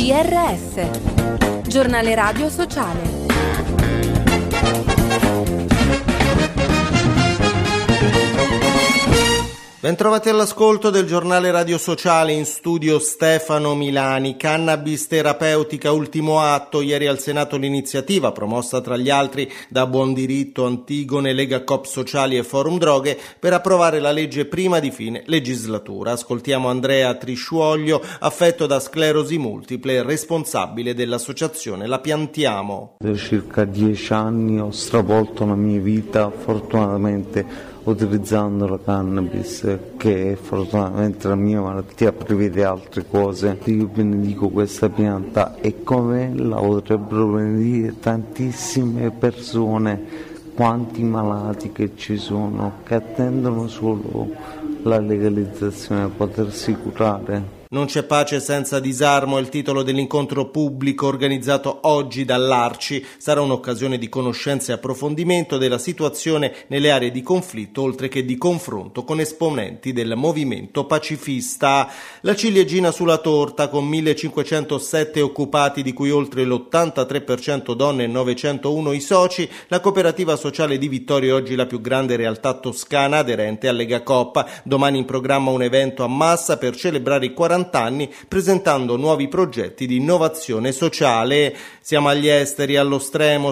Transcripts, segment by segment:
GRS, Giornale Radio Sociale. Bentrovati all'ascolto del giornale Radio Sociale, in studio Stefano Milani. Cannabis terapeutica, ultimo atto. Ieri al Senato l'iniziativa, promossa tra gli altri da Buon Diritto, Antigone, Lega Coop Sociali e Forum Droghe, per approvare la legge prima di fine legislatura. Ascoltiamo Andrea Trisciuoglio, affetto da sclerosi multiple, responsabile dell'associazione La Piantiamo. Per circa 10 anni ho stravolto la mia vita, fortunatamente utilizzando la cannabis, che fortunatamente la mia malattia prevede altre cose. Io benedico questa pianta e come la potrebbero benedire tantissime persone, quanti malati che ci sono, che attendono solo la legalizzazione per potersi curare. Non c'è pace senza disarmo è il titolo dell'incontro pubblico organizzato oggi dall'Arci. Sarà un'occasione di conoscenza e approfondimento della situazione nelle aree di conflitto, oltre che di confronto con esponenti del movimento pacifista. La ciliegina sulla torta, con 1507 occupati, di cui oltre l'83% donne e 901 i soci, la cooperativa sociale di Vittorio è oggi la più grande realtà toscana aderente a Lega Coop. Domani in programma un evento a Massa per celebrare i 40 anni, presentando nuovi progetti di innovazione sociale. Siamo agli esteri, allo Stremo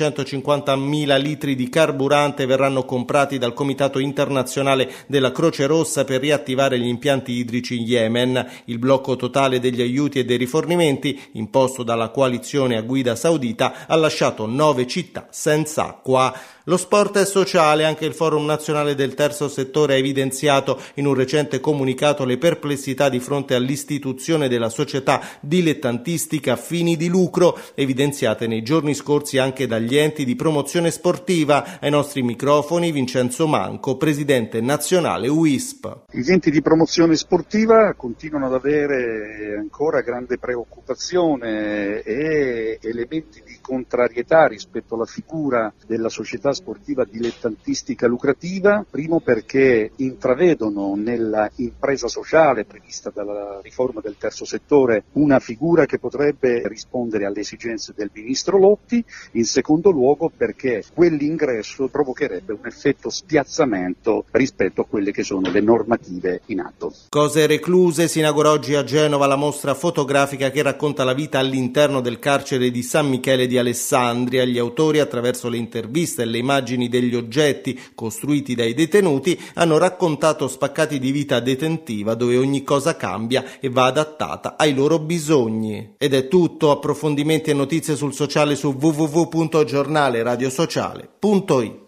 750.000 litri di carburante verranno comprati dal Comitato Internazionale della Croce Rossa per riattivare gli impianti idrici in Yemen. Il blocco totale degli aiuti e dei rifornimenti, imposto dalla coalizione a guida saudita, ha lasciato 9 città senza acqua. Lo sport è sociale, anche il Forum Nazionale del Terzo Settore ha evidenziato in un recente comunicato le perplessità di fronte all'istituzione della società dilettantistica a fini di lucro, evidenziate nei giorni scorsi anche dagli enti di promozione sportiva. Ai nostri microfoni Vincenzo Manco, presidente nazionale UISP. Gli enti di promozione sportiva continuano ad avere ancora grande preoccupazione e elementi di contrarietà rispetto alla figura della società sportiva dilettantistica lucrativa, primo perché intravedono nella impresa sociale prevista dalla riforma del terzo settore una figura che potrebbe rispondere alle esigenze del ministro Lotti, in secondo luogo perché quell'ingresso provocherebbe un effetto spiazzamento rispetto a quelle che sono le normative in atto. Cose recluse, si inaugura oggi a Genova la mostra fotografica che racconta la vita all'interno del carcere di San Michele di Alessandria. Gli autori, attraverso le interviste e le immagini degli oggetti costruiti dai detenuti, hanno raccontato spaccati di vita detentiva dove ogni cosa cambia e va adattata ai loro bisogni. Ed è tutto. Approfondimenti e notizie sul sociale su www.giornaleradiosociale.it.